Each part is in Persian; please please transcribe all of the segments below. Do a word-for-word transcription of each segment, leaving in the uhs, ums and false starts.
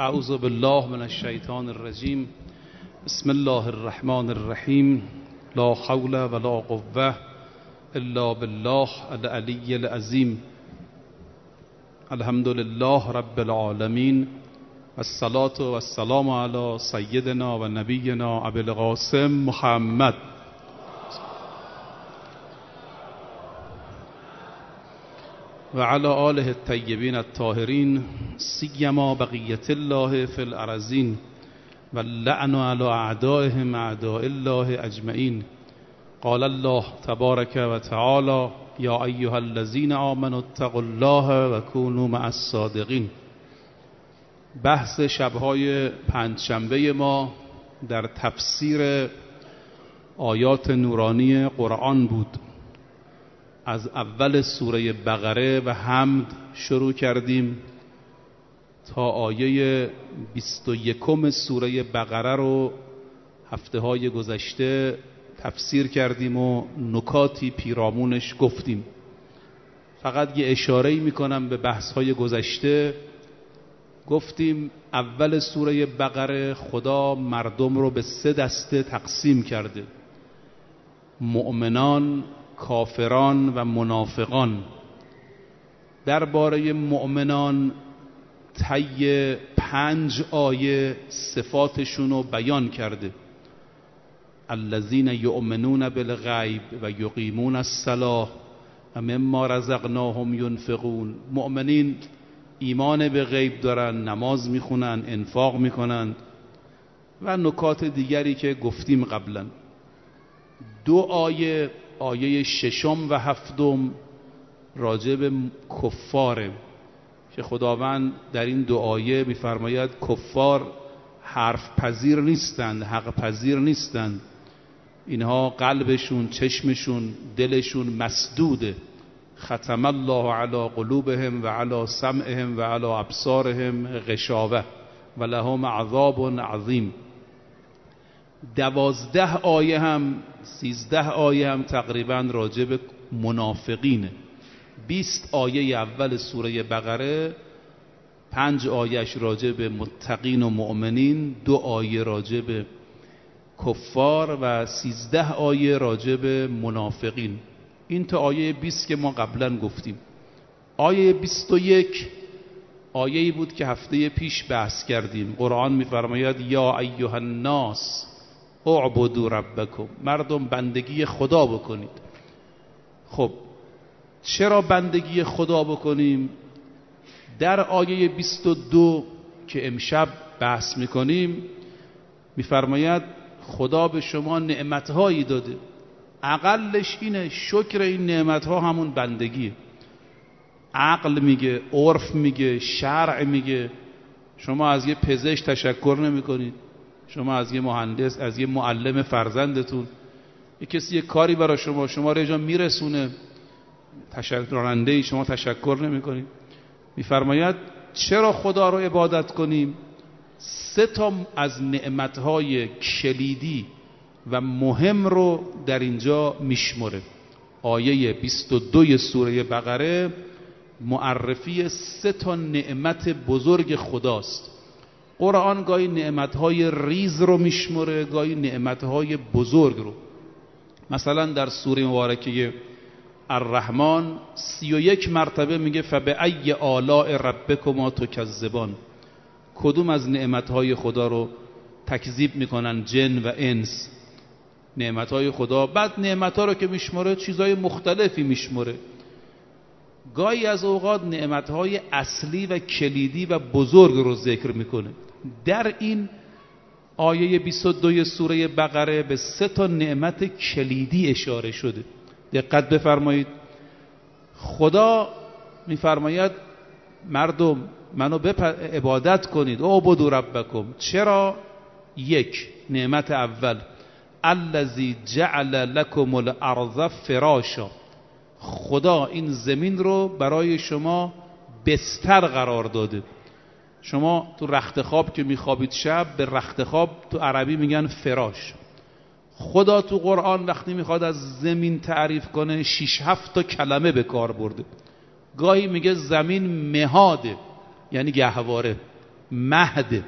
اعوذ بالله من الشیطان الرجیم. بسم الله الرحمن الرحیم. لا حول ولا قوة الا بالله العلی العظیم. الحمد لله رب العالمین والصلاة والسلام علی سیدنا و نبینا ابی القاسم محمد و علی آله الطیبین الطاهرین سیما بقیت الله فی الارضین و اللعن علی اعدائهم اعداء الله اجمعین. قال الله تبارک و تعالی یا ایها الذین آمنوا اتقوا الله و کونوا مع الصادقین. بحث شبهای پنجشنبه ما در تفسیر آیات نورانی قرآن بود. از اول سوره بقره و حمد شروع کردیم تا آیه بیست و یکم سوره بقره رو هفته های گذشته تفسیر کردیم و نکاتی پیرامونش گفتیم. فقط یه اشاره‌ای میکنم به بحث های گذشته. گفتیم اول سوره بقره خدا مردم رو به سه دسته تقسیم کرده: مؤمنان، کافران و منافقان. درباره مؤمنان طی پنج آیه صفاتشون رو بیان کرده: الذین یؤمنون بالغیب و یقیمون الصلاة و مما رزقناهم ینفقون. مؤمنین ایمان به غیب دارن، نماز میخونن، انفاق میکنن و نکات دیگری که گفتیم قبلا. دو آیه، آیه ششم و هفتم، راجع به کفاره که خداوند در این دو آیه میفرماید کفار حرف پذیر نیستند، حق پذیر نیستند. اینها قلبشون، چشمشون، دلشون مسدوده. ختم الله علی قلوبهم و علی سمعهم و علی ابصارهم غشاوه و لهم عذاب عظیم. دوازده آیه هم سیزده آیه هم تقریبا راجع به منافقینه. بیست آیه اول سوره بقره، پنج آیهش راجع به متقین و مؤمنین، دو آیه راجع به کفار و سیزده آیه راجع به منافقین. این تا آیه بیست که ما قبلا گفتیم. آیه بیست و یک آیه‌ای بود که هفته پیش بحث کردیم. قرآن می‌فرماید یا ایها الناس اعبدوا ربکم. مردم بندگی خدا بکنید. خب چرا بندگی خدا بکنیم؟ در آیه بیست و دو که امشب بحث میکنیم میفرماید خدا به شما نعمتهایی داده، اقلش اینه شکر این نعمتها همون بندگیه. عقل میگه، عرف میگه، شرع میگه. شما از یه پزشک تشکر نمی کنید، شما از یه مهندس، از یه معلم فرزندتون، یه کسی یه کاری برای شما شما رو جا میرسونه، تشکرنده شما تشکر نمی کنید. میفرماید چرا خدا رو عبادت کنیم؟ سه تا از نعمتهای کلیدی و مهم رو در اینجا میشمره. آیه بیست و دو سوره بقره معرفی سه تا نعمت بزرگ خداست. قرآن گاهی نعمتهای ریز رو میشمره، گاهی نعمتهای بزرگ رو. مثلا در سوره مبارکه الرحمن سی و یک مرتبه میگه فبأی آلاء ربکما تکذبان. کدوم از نعمتهای خدا رو تکذیب میکنن جن و انس؟ نعمتهای خدا. بعد نعمتها رو که میشمره چیزهای مختلفی میشمره. گاهی از اوقات نعمتهای اصلی و کلیدی و بزرگ رو ذکر میکنه. در این آیه بیست و دو سوره بقره به سه تا نعمت کلیدی اشاره شده. دقت بفرمایید. خدا میفرماید مردم منو عبادت کنید، اعبدوا ربکم. چرا؟ یک، نعمت اول الذی جعل لکم الارض فراشا. خدا این زمین رو برای شما بستر قرار داده. شما تو رخت خواب که میخوابید شب، به رخت خواب تو عربی میگن فراش. خدا تو قرآن وقتی میخواد از زمین تعریف کنه شش هفت تا کلمه به کار برده. گاهی میگه زمین مهاده، یعنی گهواره. مهد.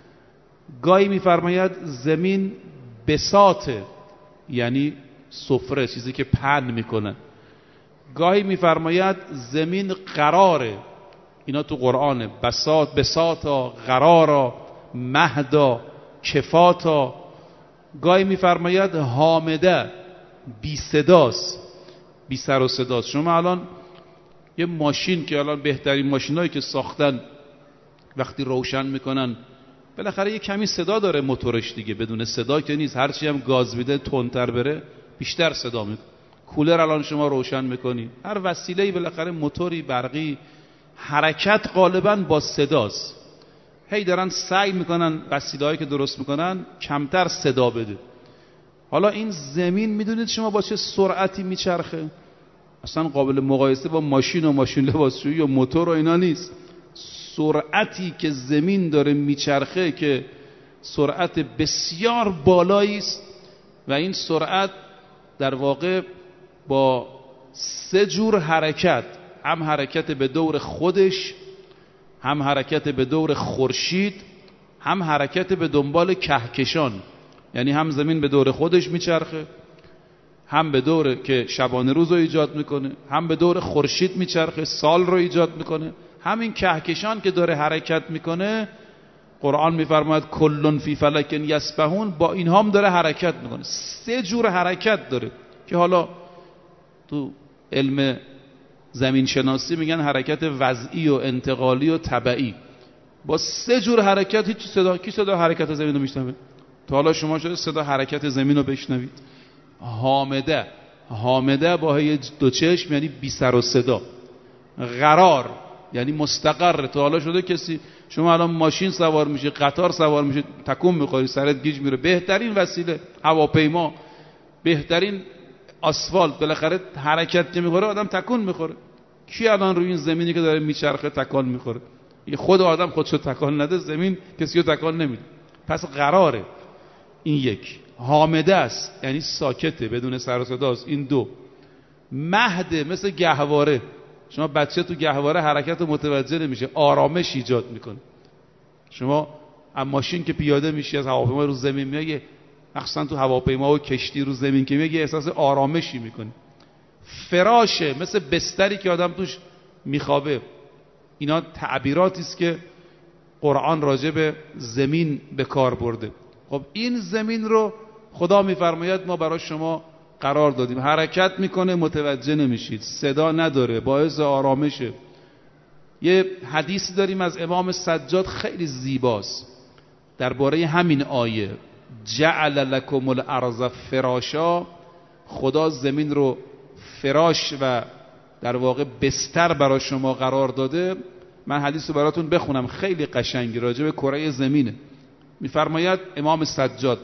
گاهی میفرماید زمین بساطه، یعنی سفره، چیزی که پهن میکنه. گاهی میفرماید زمین قراره، اینا تو قرآنه. بساط، بساطا، قرارا، مهدا، کفاتا. گاهی میفرماید حامده، بی صداست، بی سر و صداست. شما الان یه ماشین که الان بهترین ماشینایی که ساختن وقتی روشن میکنن بالاخره یه کمی صدا داره موتورش دیگه، بدون صدا که نیست. هرچی هم گاز میده تندتر بره بیشتر صدا میکنه. کولر الان شما روشن میکنی، هر وسیله‌ای بالاخره موتوری، برقی، حرکت غالبا با صداست. هی دارن سعی میکنن وسیله‌هایی که درست میکنن کمتر صدا بده. حالا این زمین میدونید شما با چه سرعتی میچرخه؟ اصلا قابل مقایسه با ماشین و ماشین لباسشویی و موتور و اینا نیست. سرعتی که زمین داره میچرخه که سرعت بسیار بالایی است و این سرعت در واقع با سه جور حرکت، هم حرکت به دور خودش، هم حرکت به دور خورشید، هم حرکت به دنبال کهکشان، یعنی هم زمین به دور خودش میچرخه، هم به دور که شبانه روز رو ایجاد میکنه، هم به دور خورشید میچرخه، سال رو ایجاد میکنه. همین کهکشان که داره حرکت میکنه، قرآن میفرماید کلن فی فلک یسبحون، با اینها هم داره حرکت میکنه. سه جور حرکت داره که حالا تو علم زمین شناسی میگن حرکت وضعی و انتقالی و تبعی. با سه جور حرکت هیچ صدا، کی صدا حرکت زمین رو میشنوه؟ تا حالا شما شده صدا حرکت زمین رو بشنوید؟ حامده، حامده با هی دو چشم یعنی بی سر و صدا. قرار یعنی مستقر. تا حالا شده کسی شما الان ماشین سوار میشه، قطار سوار میشه، تکون میخوری، سرت گیج میره. بهترین وسیله هواپیما، بهترین آسفالت، بالاخره حرکت که میخوره آدم تکون میخوره. کی الان روی این زمینی که داره میچرخه تکان میخوره؟ یه خود آدم خودشو تکان نده، زمین کسی رو تکان نمیده. پس قراره. این یک. حامده است یعنی ساکته، بدون سر و صداست. این دو. مهده مثل گهواره. شما بچه تو گهواره حرکت رو متوجه نمیشه، آرامش ایجاد میکنه. شما از ماشین که پیاده میشی، از هواپیما رو زمین میای، مخصوصا تو هواپیما و کشتی رو زمین که میای، احساس آرامشی میکنی. فراشه مثل بستری که آدم توش میخوابه. اینا تعبیراتی است که قرآن راجع به زمین به کار برده. خب این زمین رو خدا میفرماید ما برای شما قرار دادیم، حرکت میکنه، متوجه نمیشید، صدا نداره، باعث آرامشه. یه حدیثی داریم از امام سجاد خیلی زیباست درباره همین آیه، جعل لکم الارض فراشا. خدا زمین رو فراش و در واقع بستر برای شما قرار داده. من حدیث رو براتون بخونم، خیلی قشنگی، راجع به کره زمینه. میفرماید امام سجاد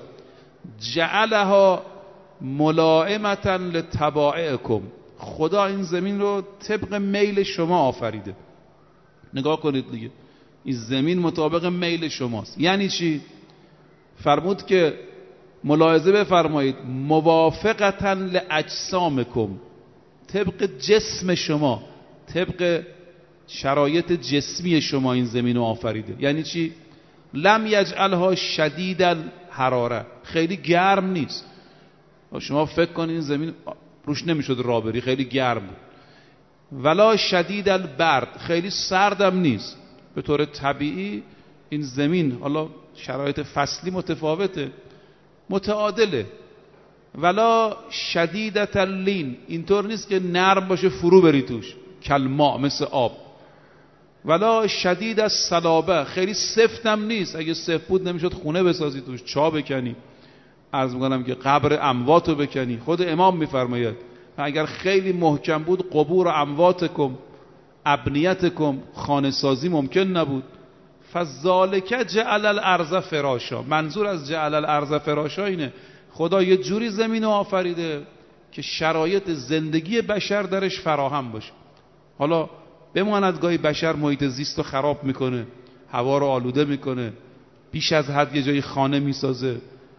جعلها ملائمتا لطبائعکم. خدا این زمین رو طبق میل شما آفریده. نگاه کنید دیگه، این زمین مطابق میل شماست. یعنی چی؟ فرمود که ملاحظه بفرمایید، موافقتا لاجسامکم، طبق جسم شما، طبق شرایط جسمی شما این زمین رو آفریده. یعنی چی؟ لم یجعلها شدید الحراره، خیلی گرم نیست. شما فکر کنید این زمین روش نمیشد راه بری، خیلی گرم بود. ولا شدید البرد، خیلی سردم نیست. به طور طبیعی این زمین، حالا شرایط فصلی متفاوته، متعادله. ولا شدیدت اللین، اینطور نیست که نرم باشه فرو بری توش، کلماء مثل آب. ولا شدید الصلابه، خیلی سفتم نیست، اگه سفت بود نمیشد خونه بسازی توش، چا بکنی، عرض میکنم که قبر امواتو بکنی. خود امام میفرماید اگر خیلی محکم بود، قبور امواتکم ابنیتکم، خانه سازی ممکن نبود. فذالک جعل الارض فراشا، منظور از جعل الارض فراشا اینه خدا یه جوری زمین رو آفریده که شرایط زندگی بشر درش فراهم باشه. حالا بماند گاهی بشر محیط زیست رو خراب میکنه، هوا رو آلوده میکنه، بیش از حد یه جایی خانه میسازه،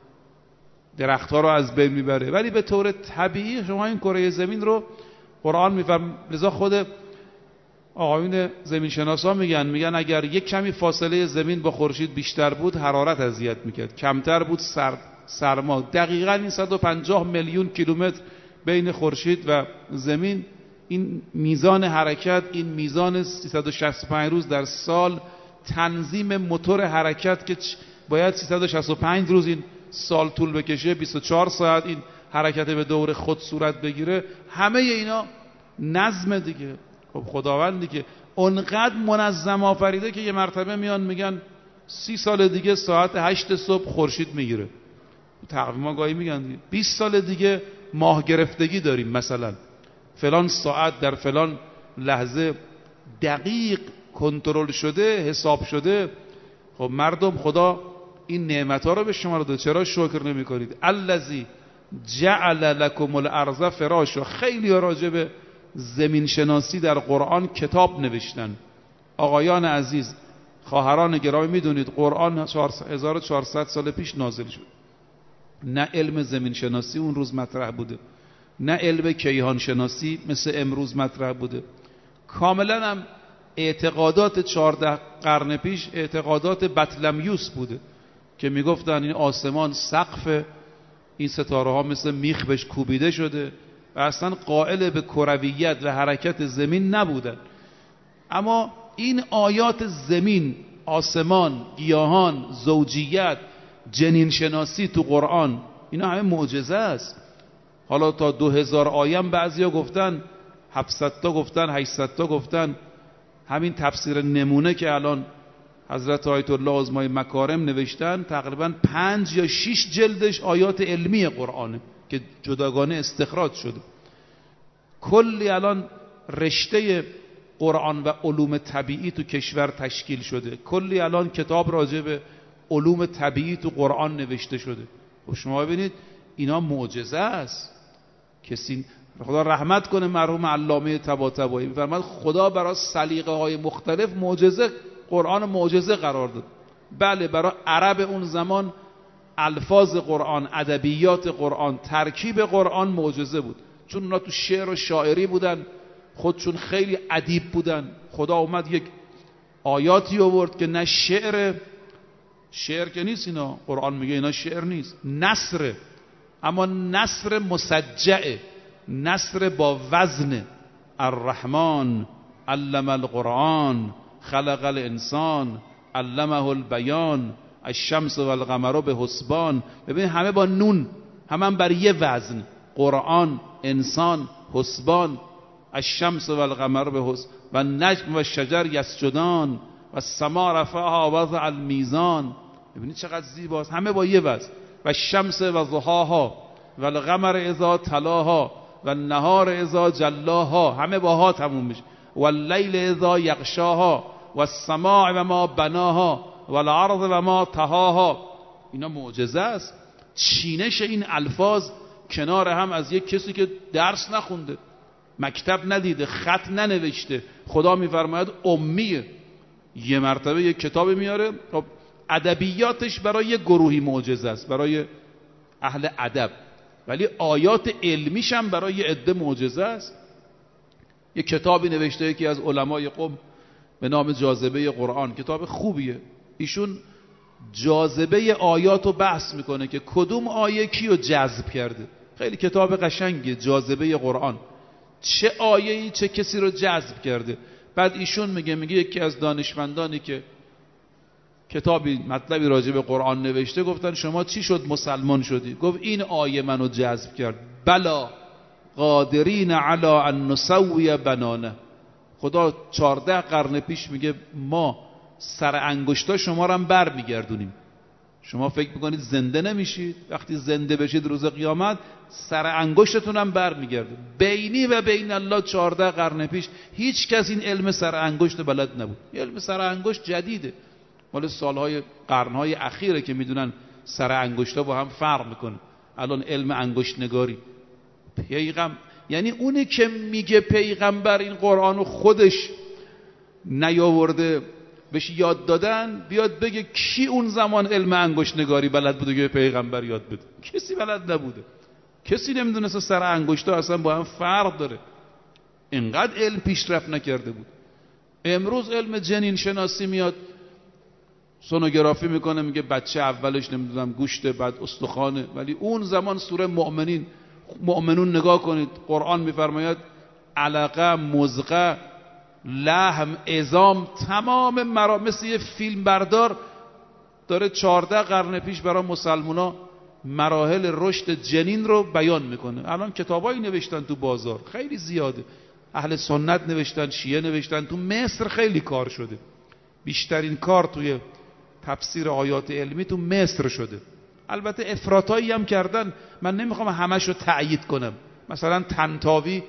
درختها رو از بین میبره، ولی به طور طبیعی شما این کره زمین رو قرآن میفرماید. لذا خود آقایون زمین شناسا میگن میگن اگر یک کمی فاصله زمین با خورشید بیشتر بود حرارت اذیت میکرد، کمتر بود سرد سرما. دقیقاً این صد و پنجاه میلیون کیلومتر بین خورشید و زمین، این میزان حرکت، این میزان سیصد و شصت و پنج روز در سال، تنظیم موتور حرکت که باید سیصد و شصت و پنج روز این سال طول بکشه، بیست و چهار ساعت این حرکت به دور خود صورت بگیره، همه اینا نظم دیگه. خب خداوندی که اونقدر منظم آفریده که یه مرتبه میان میگن سی سال دیگه ساعت هشت صبح خورشید میگیره. تقویما گاهی میگن دیگه بیست سال دیگه ماه گرفتگی داریم، مثلا فلان ساعت در فلان لحظه دقیق کنترل شده، حساب شده. خب مردم، خدا این نعمت‌ها رو به شما رو داده، چرا شکر نمی‌کنید؟ الذی جعل لکم الارض فراشا. خیلی راجع به زمین شناسی در قرآن کتاب نوشتن. آقایان عزیز، خواهران گرامی، میدونید قرآن هزار و چهارصد سال پیش نازل شد. نه علم زمین شناسی اون روز مطرح بوده، نه علم کیهان شناسی مثل امروز مطرح بوده. کاملا هم اعتقادات چهارده قرن پیش اعتقادات بطلمیوس بوده که میگفتن این آسمان سقف، این ستاره ها مثل میخ بهش کوبیده شده و اصلا قائل به کرویت و حرکت زمین نبودن. اما این آیات زمین، آسمان، گیاهان، زوجیت، جنین شناسی تو قرآن، اینا همه معجزه است. حالا تا دو هزار آیم بعضیا گفتن، هفتصد تا گفتن، هشتصد تا گفتن. همین تفسیر نمونه که الان حضرت آیت الله عظمای مکارم نوشتن، تقریبا پنج یا شش جلدش آیات علمی قرآنه که جداگانه استخراج شده. کلی الان رشته قرآن و علوم طبیعی تو کشور تشکیل شده. کلی الان کتاب راجع به علوم طبیعی تو قرآن نوشته شده. و شما ببینید اینا معجزه است. کسی، خدا رحمت کنه مرحوم علامه طباطبایی، می‌فرماد خدا برای سلیقه های مختلف معجزه، قرآن معجزه قرار داد. بله، برای عرب اون زمان الفاظ قرآن، ادبیات قرآن، ترکیب قرآن معجزه بود، چون اونا تو شعر و شاعری بودن، خودشون خیلی ادیب بودن. خدا اومد یک آیاتی آورد که نه شعر، شعر که نیست اینا، قرآن میگه اینا شعر نیست، نثر، اما نثر مسجعه، نثر با وزن. الرحمن علم القرآن خلق الانسان علمه البیان الشمس والقمر به حسبان. ببین همه با نون، همه هم بر یه وزن، قرآن، انسان، حسبان. الشمس والقمر به حسبان و النجم و الشجر یسجدان و السماء رفعها و وضع المیزان. ببینید چقدر زیباست، همه با یه وزن. و الشمس و ضحاها و القمر اذا تلاها و النهار اذا جلاها، همه با ها تموم میشه. و اللیل اذا یغشاها و السماء و ما بناها و الارض و ما طحاها. اینا معجزه است. چینش این الفاظ کنار هم از یک کسی که درس نخونده، مکتب ندیده، خط ننوشته. خدا میفرماید امیه. یه مرتبه یک کتاب میاره. خب ادبیاتش برای یک گروهی معجزه است، برای اهل ادب، ولی آیات علمیش هم برای یه عده معجزه است. یک کتابی نوشته یکی از علمای قم به نام جاذبه قرآن، کتاب خوبیه. ایشون جاذبه آیات رو بحث میکنه که کدوم آیه کیو جذب کرده. خیلی کتاب قشنگیه، جاذبه قرآن، چه آیه‌ای چه کسی رو جذب کرده. بعد ایشون میگه میگه یکی از دانشمندانی که کتابی مطلبی راجع به قرآن نوشته، گفتن شما چی شد مسلمان شدی؟ گفت این آیه منو جذب کرد. بلا قادرین علی ان نسوی بنانه. خدا چهارده قرن پیش میگه ما سر انگشتا شما رو هم بر میگردونیم. شما فکر میکنید زنده نمیشید؟ وقتی زنده بشید روز قیامت سر انگشتتون هم بر میگرده. بینی و بین الله چهارده قرن پیش هیچ کس این علم سر انگشت بلد نبود. علم سر انگشت جدیده، مال سالهای قرنهای اخیره که میدونن سر انگشتا با هم فرق میکنه. الان علم انگشت نگاری، پیغم، یعنی اونی که میگه پیغمبر این قرآنو خودش نیاورده بهش یاد دادن، بیاد بگه کی اون زمان علم انگشت نگاری بلد بوده که پیغمبر یاد بده؟ کسی بلد نبوده. کسی نمیدونست سر انگشتا اصلا با هم فرق داره. اینقدر علم پیشرفت نکرده بود. امروز علم جنین شناسی میاد سونوگرافی میکنه میگه بچه اولش نمیدونم گوشت بعد استخوانه، ولی اون زمان سوره مؤمنین مؤمنون نگاه کنید قرآن میفرماید علقه، مضغه، لحم، عظام، تمام مرا مثل یه فیلم بردار داره چهارده قرن پیش برای مسلمونا مراحل رشد جنین رو بیان میکنه. الان کتابایی نوشتن تو بازار خیلی زیاده، اهل سنت نوشتن، شیعه نوشتن، تو مصر خیلی کار شده، بیشترین کار توی تفسیر آیات علمی تو مصر شده. البته افراطایی هم کردن، من نمیخوام همش رو تأیید کنم. مثلا طنطاوی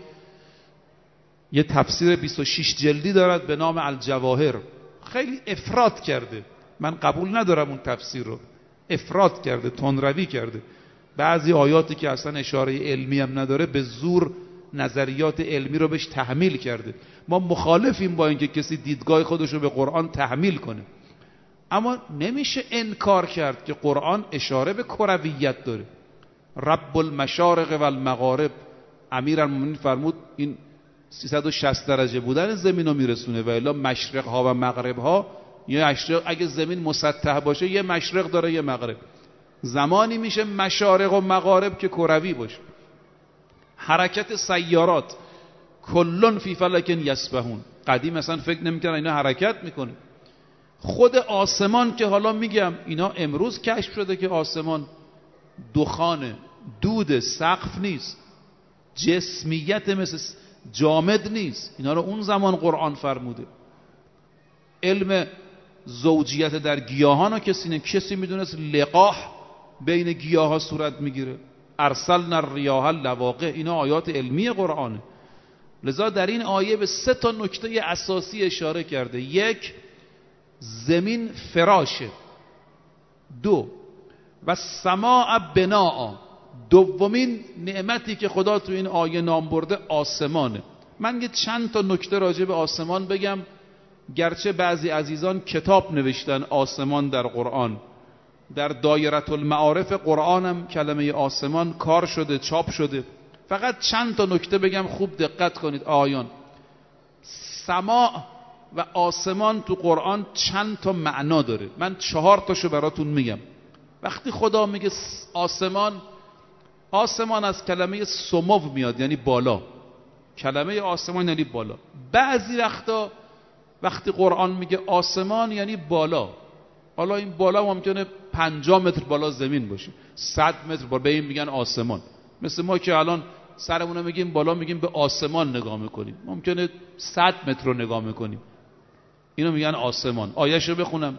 یه تفسیر بیست و شش جلدی دارد به نام الجواهر، خیلی افراط کرده، من قبول ندارم اون تفسیر رو، افراط کرده، تندروی کرده، بعضی آیاتی که اصلا اشاره علمی هم نداره به زور نظریات علمی رو بهش تحمیل کرده. ما مخالفیم با اینکه کسی دیدگاه خودش رو به قرآن تحمیل کنه، اما نمیشه انکار کرد که قرآن اشاره به کرویت داره. رب المشارق و المغارب، امیرالمومنین فرمود این سیصد و شصت درجه بودن زمین رو میرسونه، و الا مشرق ها و مغرب ها، یه مشرق اگه زمین مسطح باشه یه مشرق داره یه مغرب، زمانی میشه مشارق و مغارب که کروی باشه. حرکت سیارات کلون فی فلک یسبحون، قدیم اصلا فکر نمی‌کردن اینا حرکت میکنه. خود آسمان که حالا میگم اینا امروز کشف شده که آسمان دخانه، دود، سقف نیست، جسمیت مثل جامد نیست، اینا رو اون زمان قرآن فرموده. علم زوجیت در گیاهان رو کسی نه کسی میدونست لقاح بین گیاه ها صورت میگیره. ارسلنا الریاح لواقح، اینا آیات علمی قرآنه. لذا در این آیه به سه تا نکته اساسی اشاره کرده. یک، زمین فراشه. دو، و سماع بناء، دومین نعمتی که خدا تو این آیه نام برده آسمانه. من یه چند تا نکته راجع به آسمان بگم، گرچه بعضی عزیزان کتاب نوشتن آسمان در قرآن، در دایره المعارف قرآن هم کلمه آسمان کار شده، چاپ شده. فقط چند تا نکته بگم، خوب دقت کنید آیان. سماع و آسمان تو قرآن چند تا معنا داره، من چهار تاشو براتون میگم. وقتی خدا میگه آسمان، آسمان از کلمه سمو میاد، یعنی بالا. کلمه آسمان یعنی بالا. بعضی وقتا وقتی قرآن میگه آسمان یعنی بالا، حالا این بالا ممکنه پنجاه متر بالا زمین باشه، صد متر بالا، به این میگن آسمان. مثل ما که الان سرمون رو میگیم بالا، میگیم به آسمان نگاه میکنیم، ممکنه صد متر رو نگاه میکنیم، اینو میگن آسمان. آیه‌شو بخونم.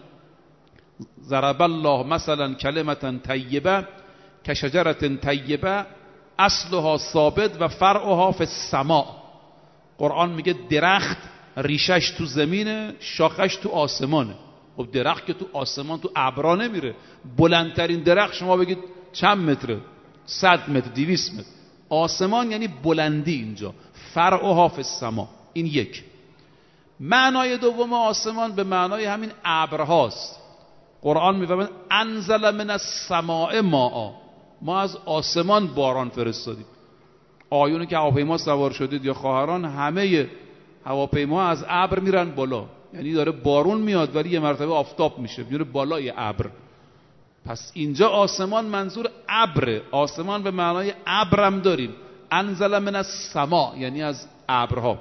ضرب الله مثلا کلمة طیبه کشجرة طیبه اصلها ثابت و فرعها فی السماء. قرآن میگه درخت ریشش تو زمینه، شاخش تو آسمانه. خب درخت که تو آسمان تو ابرا نمیره، بلندترین درخت شما بگید چند متره؟ صد متر، دویست متر. آسمان یعنی بلندی اینجا، فرعها فی السماء. این یک. معنای دوم آسمان به معنای همین ابرهاست. قرآن میفرماید انزل من السماء ماء، ما از آسمان باران فرستادیم. آیونی که هواپیما سوار شدید یا خواهران، همه هواپیما از ابر میرن بالا، یعنی داره بارون میاد ولی یه مرتبه آفتاب میشه، میره بالای ابر. پس اینجا آسمان منظور ابر، آسمان به معنای ابرم داریم. انزل من السماء یعنی از ابرها.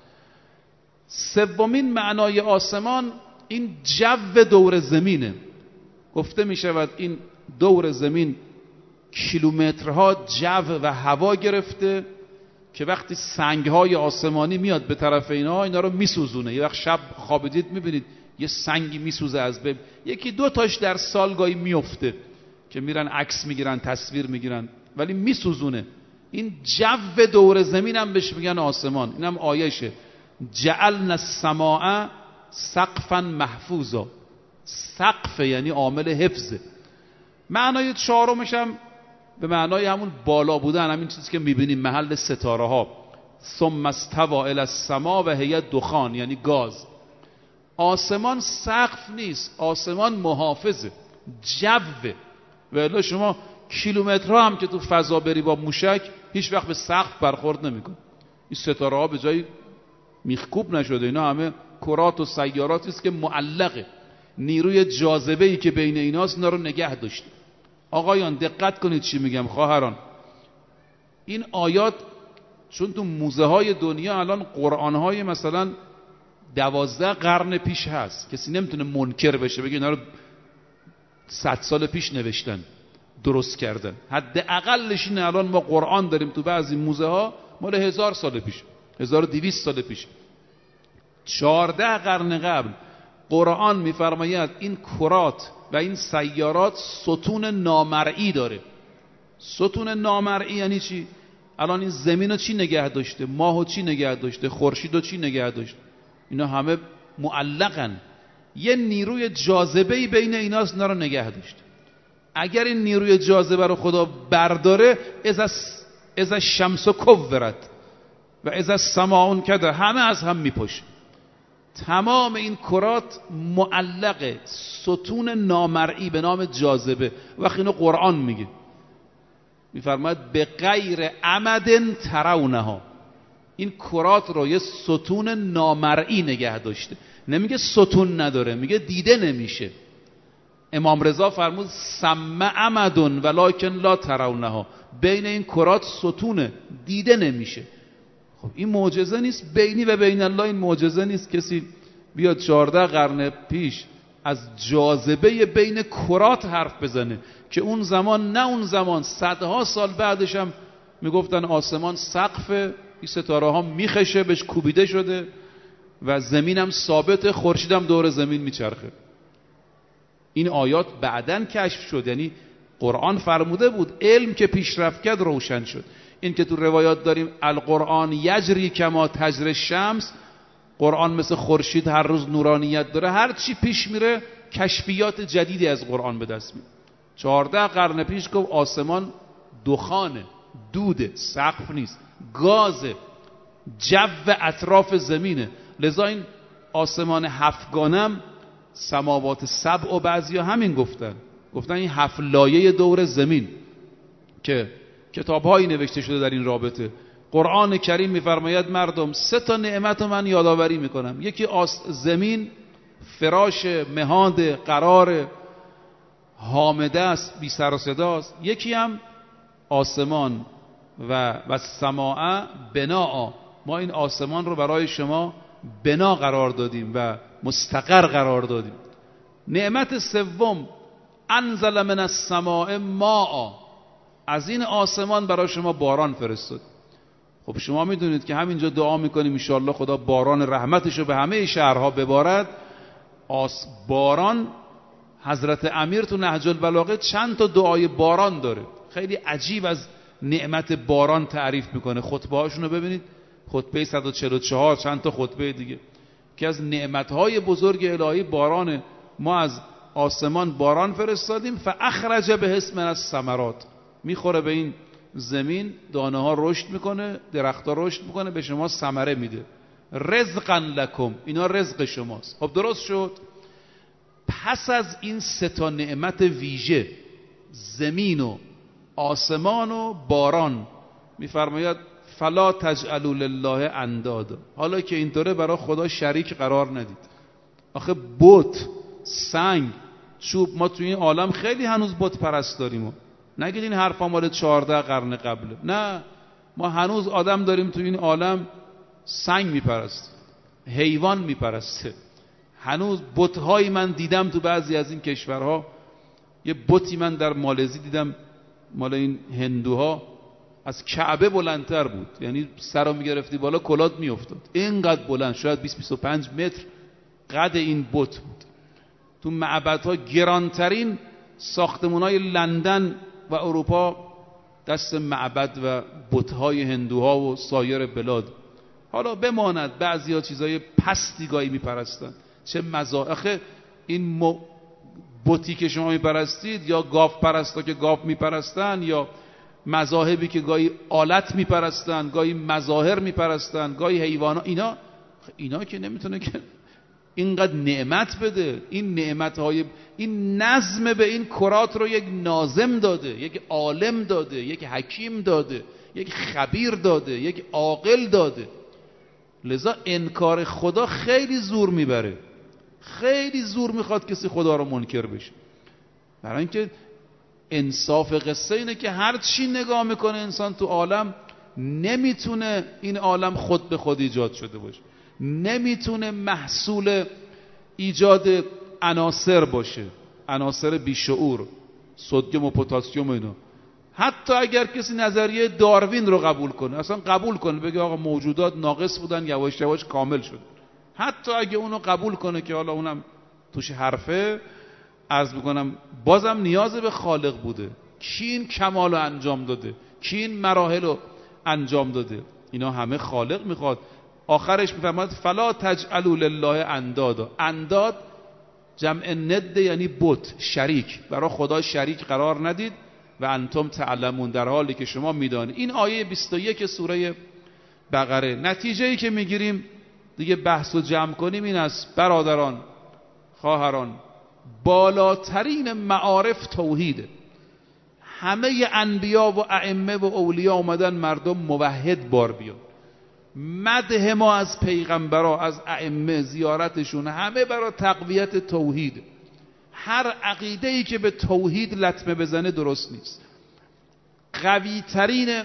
سومین معنای آسمان این جو دور زمینه. گفته می شود این دور زمین کیلومترها جو و هوا گرفته که وقتی سنگهای آسمانی میاد به طرف اینا، اینا رو میسوزونه. یه وقت شب خوابیدید میبینید یه سنگی میسوزه از بین، یکی دو تاش در سال گاهی میفته که میرن عکس میگیرن، تصویر میگیرن، ولی میسوزونه. این جو دور زمین هم بهش میگن آسمان. اینم آیشه. جعلنا السماء سقفا محفوظا. سقف یعنی عامل حفظه. معنای چهارمش هم به معنای همون بالا بودن، همین چیزی که میبینیم محل ستاره ها. ثم استوى الی السماء و هی دخان یعنی گاز. آسمان سقف نیست، آسمان محافظه، جوه. و الا شما کیلومترها هم که تو فضا بری با موشک هیچ وقت به سقف برخورد نمیکن. این ستاره ها به جای میخکوب نشده، اینا همه کرات و سیاراتی است که معلقه، نیروی جاذبه ای که بین ایناست اینا رو نگه داشته. آقایان دقت کنید چی میگم، خواهران. این آیات چون تو موزه های دنیا الان قرآن های مثلا دوازده قرن پیش هست، کسی نمیتونه منکر بشه بگه اینا رو صد سال پیش نوشتن درست کردن. حداقلش اینه الان ما قرآن داریم تو بعضی موزه ها مال هزار سال پیش، هزار و دویست سال پیش. چهارده قرن قبل قرآن میفرماید این کرات و این سیارات ستون نامرئی داره. ستون نامرئی یعنی چی؟ الان این زمین رو چی نگه داشته؟ ماه رو چی نگه داشته؟ خورشید رو چی نگه داشته؟ اینا همه معلقن. یه نیروی جاذبه‌ای بین ایناست اینا رو نگه داشته. اگر این نیروی جاذبه رو خدا برداره، از از الشمس کورت و از السماء انکدرت، همه از هم میپاشه. تمام این کرات معلقه، ستون نامرئی به نام جاذبه. وقتی اینو قرآن میگه میفرماید به غیر عمد ترونها، این کرات رو یه ستون نامرئی نگه داشته. نمیگه ستون نداره، میگه دیده نمیشه. امام رضا فرمود سم عمدن ولکن لا ترونها، بین این کرات ستونه، دیده نمیشه. خب این معجزه نیست؟ بینی و بین الله این معجزه نیست؟ کسی بیاد چهارده قرن پیش از جاذبه بین کرات حرف بزنه که اون زمان، نه اون زمان، صدها سال بعدش هم میگفتن آسمان سقف، این ستاره ها میخشه، بهش کوبیده شده و زمین هم ثابته، خورشید هم دور زمین میچرخه. این آیات بعدن کشف شد. یعنی قرآن فرموده بود، علم که پیشرفت کرد روشن شد. این که تو روایات داریم القرآن یجری کما تجری الشمس، قرآن مثل خورشید هر روز نورانیت داره، هر چی پیش میره کشفیات جدیدی از قرآن به دست میاد. چهارده قرن پیش گفت آسمان دخانه، دوده، سقف نیست، گازه، جو اطراف زمینه. لذا این آسمان هفتگانم سماوات سبع و بعضی ها همین گفتن، گفتن این هفت لایه دور زمین که کتاب‌هایی نوشته شده در این رابطه. قرآن کریم می‌فرماید مردم سه تا نعمت رو من یادآوری میکنم. یکی زمین، فراش مهاد قرار حامده است، بی سر و صداست. یکی هم آسمان و و سماع بناء، ما این آسمان رو برای شما بنا قرار دادیم و مستقر قرار دادیم. نعمت سوم انزل من السماء ماء، از این آسمان برای شما باران فرستاد. خب شما میدونید که همینجا دعا میکنیم ان شاء الله خدا باران رحمتش رو به همه شهرها ببارد. آس باران، حضرت امیر تو نهج البلاغه چند تا دعای باران داره، خیلی عجیب از نعمت باران تعریف میکنه. خطبه هاشون رو ببینید، خطبه صد و چهل و چهار، چند تا خطبه دیگه که از نعمتهای بزرگ الهی بارانه. ما از آسمان باران فرستادیم، فاخرج به اسم از ثمرات، میخوره به این زمین، دانه ها رشد میکنه، درخت ها رشد میکنه، به شما ثمره میده. رزقا لکم، اینا رزق شماست. خب درست شد. پس از این سه تا نعمت ویژه، زمین و آسمان و باران، میفرماید فلا تجعلوا لله اندادا، حالا که اینطوره برای خدا شریک قرار ندید. آخه بت، سنگ، چوب، ما توی این عالم خیلی هنوز بت پرست داریم. نگید این حرفا مال چهارده قرن قبله. نه، ما هنوز آدم داریم توی این عالم سنگ میپرست، حیوان میپرسته. هنوز بت‌هایی من دیدم تو بعضی از این کشورها. یه بتی من در مالزی دیدم، مال این هندوها، از کعبه بلندتر بود. یعنی سر رو میگرفتی بالا کلات میافتاد، اینقدر بلند، شاید بیست بیست و پنج متر قد این بت بود. تو معبدها گرانترین ساختمان‌های لندن و اروپا دست معبد و بت‌های هندوها و سایر بلاد. حالا بماند بعضی‌ها چیزای پستی گاهی میپرستن، چه مزاحه. این م... بتی که شما میپرستید، یا گاو پرستا که گاو میپرستن، یا مذاهبی که گاهی آلت میپرستن، گاهی مظاهر میپرستن، گاهی حیوانا، اینا اینا که نمیتونه که اینقدر نعمت بده. این نعمتهای، این نظم به این کرات رو یک ناظم داده، یک عالم داده، یک حکیم داده، یک خبیر داده، یک عاقل داده. لذا انکار خدا خیلی زور میبره، خیلی زور میخواد کسی خدا رو منکر بشه. برای اینکه انصاف قصه اینه که هر چی نگاه میکنه انسان تو عالم، نمیتونه این عالم خود به خود ایجاد شده باشه، نمیتونه محصول ایجاد عناصر باشه، عناصر بیشعور، سدیم و پتاسیم و اینا. حتی اگر کسی نظریه داروین رو قبول کنه، اصلا قبول کنه بگه آقا موجودات ناقص بودن یواش یواش کامل شد، حتی اگه اونو قبول کنه که حالا اونم توش حرفه، عرض میکنم بازم نیاز به خالق بوده. کی این کمال رو انجام داده؟ کی این مراحل رو انجام داده؟ اینا همه خالق میخواد. آخرش میفرماد فلا تجعلوا لله اندادا. انداد جمع ند یعنی بت، شریک. برای خدا شریک قرار ندید و انتم تعلمون، در حالی که شما میدانید. این آیه بیست و یک سوره بقره. نتیجه‌ای که میگیریم دیگه بحث و جمع کنیم این است برادران، خواهران، بالاترین معارف توحیده. همه انبیا و ائمه و اولیا اومدن مردم موحد بار بیان. مدح ما از پیغمبرا، از ائمه، زیارتشون، همه برای تقویت توحید. هر عقیده‌ای که به توحید لطمه بزنه درست نیست. قوی ترین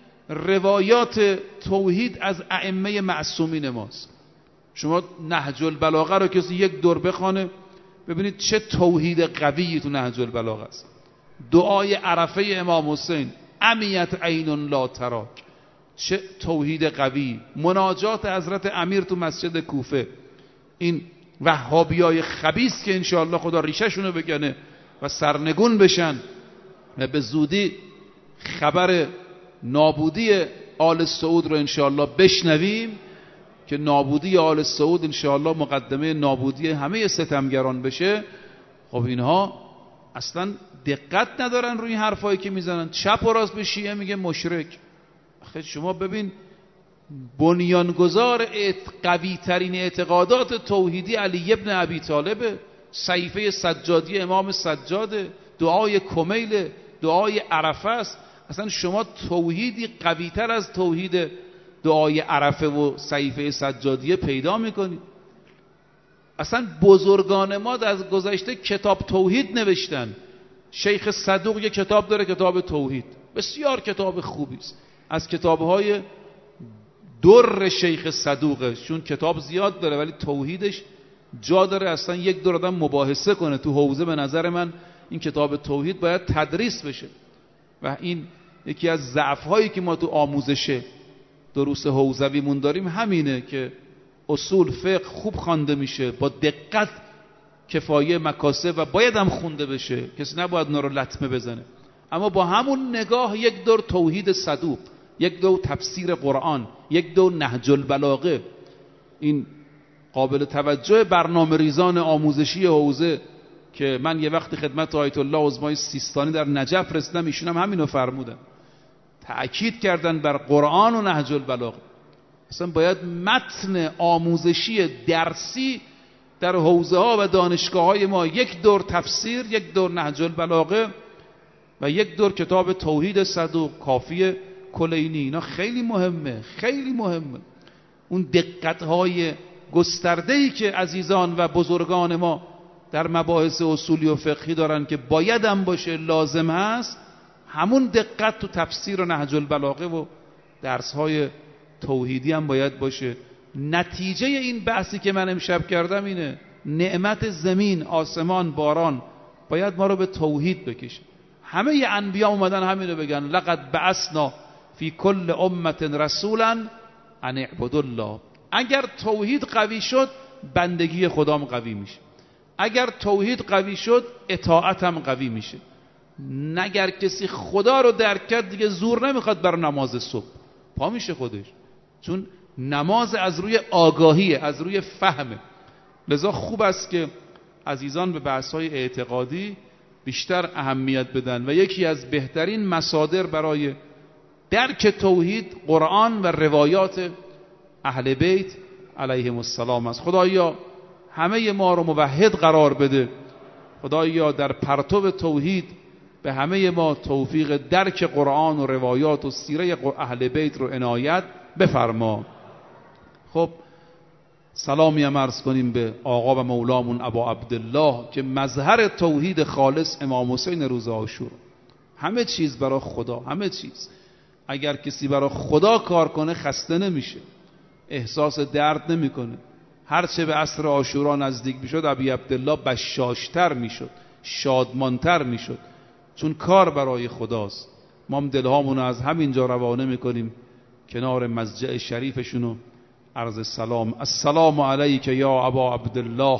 روایات توحید از ائمه معصومین ماست. شما نهج البلاغه رو کسی یک دور بخونه ببینید چه توحید قویی تو نهج البلاغه است. دعای عرفه امام حسین، امیت عین لا تراک، چه توحید قوی. مناجات حضرت امیر تو مسجد کوفه، این وهابیای خبیث که انشاءالله خدا ریشه‌شونو بکنه و سرنگون بشن و به زودی خبر نابودی آل سعود رو انشاءالله بشنویم که نابودی آل سعود انشاءالله مقدمه نابودی همه ستمگران بشه. خب اینها اصلا دقت ندارن روی این حرفایی که میزنن. چپ و راست به شیعه میگه مشرک. آخه شما ببین بنیانگذار قوی ترین اعتقادات توحیدی علی ابن ابی طالب، صحیفه سجادی امام سجاده، دعای کمیل، دعای عرفه است. اصلا شما توحیدی قوی تر از توحید دعای عرفه و صحیفه سجادیه پیدا میکنید؟ اصلا بزرگان ما از گذشته کتاب توحید نوشتن. شیخ صدوق یک کتاب داره، کتاب توحید، بسیار کتاب خوبی است، از کتابهای در شیخ صدوقه. چون کتاب زیاد داره ولی توحیدش جا داره اصلا یک دور آدم مباحثه کنه تو حوزه. به نظر من این کتاب توحید باید تدریس بشه و این یکی از ضعف‌هایی که ما تو آموزش دروس حوزویمون داریم همینه که اصول فقه خوب خوانده میشه با دقت، کفایه مکاسب و باید هم خونده بشه، کسی نباید اونا رو لطمه بزنه. اما با همون نگاه یک دور توحید صدوق، یک دور تفسیر قرآن، یک دور نهج البلاغه، این قابل توجه برنامه ریزان آموزشی حوزه که من یه وقتی خدمت آیت الله عظمای سیستانی در نجف رسیدم، ایشون هم همینو فرمودن، تأکید کردن بر قرآن و نهج البلاغه. اصلا باید متن آموزشی درسی در حوزه ها و دانشگاه های ما یک دور تفسیر، یک دور نهج البلاغه و یک دور کتاب توحید صدوق، کافی کلینی. اینا خیلی مهمه، خیلی مهمه. اون دقت های گسترده‌ای که عزیزان و بزرگان ما در مباحث اصولی و فقهی دارن که باید هم باشه، لازم هست، همون دقت تو تفسیر و نهج البلاغه و درس های توحیدی هم باید باشه. نتیجه این بحثی که من امشب کردم اینه، نعمت زمین، آسمان، باران باید ما رو به توحید بکشه. همه انبیا اومدن همینو بگن، لقد بعثنا فی کل امت رسولا ان اعبدوا الله. اگر توحید قوی شد بندگی خدام قوی میشه، اگر توحید قوی شد اطاعت هم قوی میشه. نگر کسی خدا رو درک کرد دیگه زور نمیخواد بر نماز صبح، پا میشه خودش، چون نماز از روی آگاهیه، از روی فهمه. لذا خوب است که عزیزان به بحث‌های اعتقادی بیشتر اهمیت بدن و یکی از بهترین مصادر برای درک توحید قرآن و روایات اهل بیت علیهم السلام است. خدایا همه ما رو موحد قرار بده. خدایا در پرتو توحید به همه ما توفیق درک قرآن و روایات و سیره اهل بیت رو عنایت بفرما. خب سلامی هم عرض کنیم به آقا و مولامون ابا عبدالله که مظهر توحید خالص امام حسین روز عاشورا. همه چیز برای خدا، همه چیز. اگر کسی برای خدا کار کنه خسته نمیشه، احساس درد نمیکنه. هرچه به عصر عاشورا نزدیک میشد ابی عبدالله بشاشتر میشد، شادمانتر میشد، چون کار برای خداست. ما هم دلهامونو از همینجا روانه میکنیم کنار مضجع شریفشونو عرض سلام. السلام علیک یا ابا عبدالله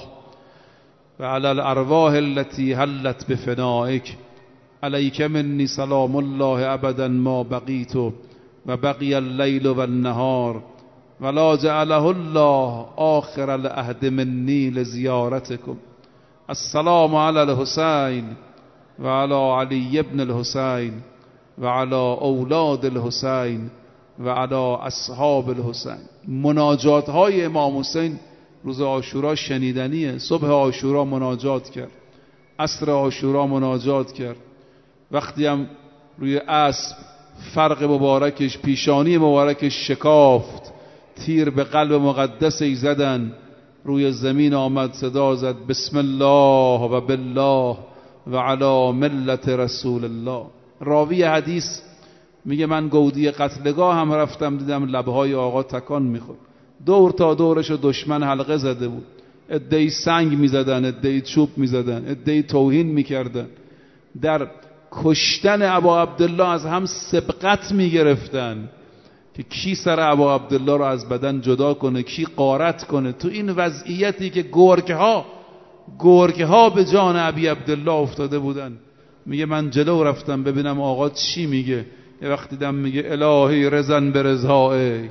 و علی الارواح التي حلت بفنائک، علیک منی سلام الله ابدا ما بقیت و بقی اللیل و النهار ولا جعله الله آخر العهد منی لزیارتکم. السلام علی الحسین و علی علی ابن الحسین و علی اولاد الحسین و علی اصحاب الحسین. مناجات های امام حسین روز عاشورا شنیدنیه. صبح عاشورا مناجات کرد، عصر عاشورا مناجات کرد، وقتی هم روی اسب فرق مبارکش، پیشانی مبارکش شکافت، تیر به قلب مقدسش زدن، روی زمین آمد صدا زد بسم الله و بالله و علی ملت رسول الله. راوی حدیث میگه من گودی قتلگاه هم رفتم دیدم لبهای آقا تکان میخورد. دور تا دورش دشمن حلقه زده بود، عده‌ای سنگ میزدن، عده‌ای چوب میزدن، عده‌ای توهین میکردن. در کشتن ابا عبدالله از هم سبقت میگرفتن که کی سر ابا عبدالله رو از بدن جدا کنه، کی غارت کنه. تو این وضعیتی که گرگه ها گرگه ها به جان ابی عبدالله افتاده بودن، میگه من جلو رفتم ببینم آقا چی میگه. یه وقت دیدم میگه الهی رزن به رضایک،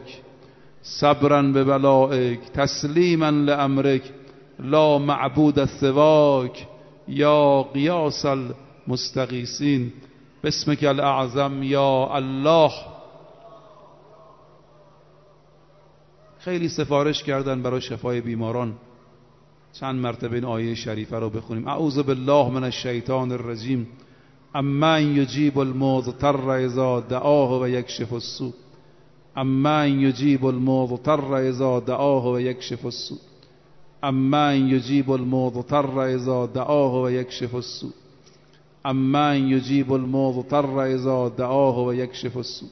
صبرن به بلایک، تسلیما لامرک، لا معبود سواک، یا قیاس المستغیثین، باسمک الاعظم یا الله. خیلی سفارش کردن برای شفای بیماران. چند مرتبه این آیه شریفه رو بخونیم. اعوذ بالله من الشیطان الرجیم، اما یجیب المضطر اذا دعاه و یکشف السوء، اما یجیب المضطر اذا دعاه و یکشف السوء، اما یجیب المضطر اذا دعاه و یکشف السوء، اما یجیب المضطر اذا دعاه و یکشف السوء،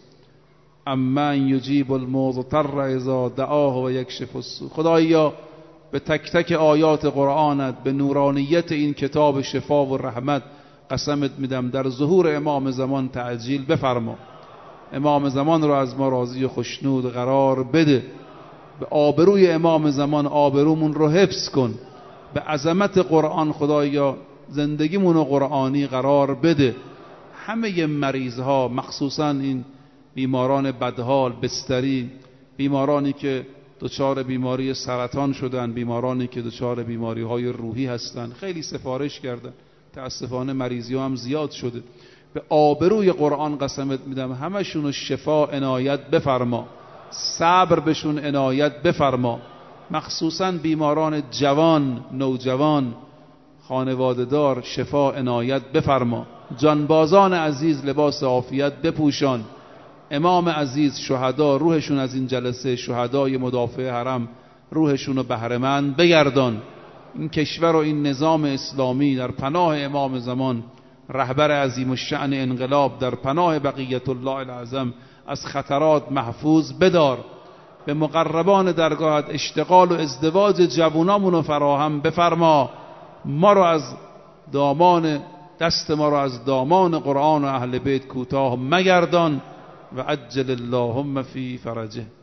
اما یجیب المضطر اذا دعاه و یکشف السوء. خدایا به تک تک آیات قرآنت، به نورانیت این کتاب شفا و رحمت قسمت میدم در ظهور امام زمان تعجیل بفرما. امام زمان رو از ما راضی و خوشنود قرار بده. به آبروی امام زمان آبرومون رو حفظ کن. به عظمت قرآن خدایا زندگیمون رو قرآنی قرار بده. همه مریض ها، مخصوصا این بیماران بدحال بستری، بیمارانی که دچار بیماری سرطان شدن، بیمارانی که دچار بیماری های روحی هستن، خیلی سفارش کردن، تاسفانه مریضی ها هم زیاد شده. به آبروی قرآن قسمت میدم همشون شفا عنایت بفرما، صبر بهشون عنایت بفرما. مخصوصا بیماران جوان، نوجوان، خانواده دار شفا عنایت بفرما. جانبازان عزیز لباس عافیت بپوشان. امام عزیز، شهدا روحشون از این جلسه، شهدای مدافع حرم روحشون رو بهره‌مند بگردان. این کشور و این نظام اسلامی در پناه امام زمان، رهبر عظیم الشأن انقلاب، در پناه بقیت الله العظم، از خطرات محفوظ بدار. به مقربان درگاهت اشتغال و ازدواج جوانامون رو فراهم بفرما. ما رو از دامان دست ما رو از دامان قرآن و اهل بیت کوتاه مگردان و عجل اللهم فی فرجه.